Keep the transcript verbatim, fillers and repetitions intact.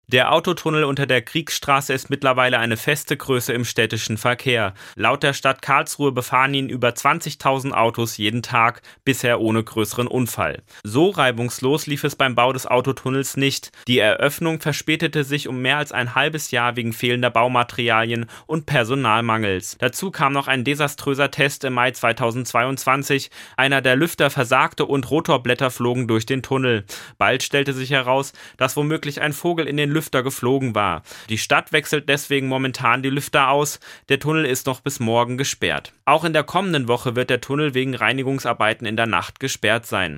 Der Autotunnel unter der Kriegsstraße ist mittlerweile eine feste Größe im städtischen Verkehr. Laut der Stadt Karlsruhe befahren ihn über zwanzigtausend Autos jeden Tag, bisher ohne größeren Unfall. So reibungslos lief es beim Bau des Autotunnels nicht. Die Eröffnung verspätete sich um mehr als ein halbes Jahr wegen fehlender Baumaterialien und Personalmangels. Dazu kam noch ein desaströser Test im Mai zweitausendzweiundzwanzig. Einer der Lüfter versagte und Rotorblätter flogen durch den Tunnel. Bald stellte sich heraus, dass womöglich ein Vogel in den Lüfter geflogen war. Die Stadt wechselt deswegen momentan die Lüfter aus. Der Tunnel ist noch bis morgen gesperrt. Auch in der kommenden Woche wird der Tunnel wegen Reinigungsarbeiten in der Nacht gesperrt sein.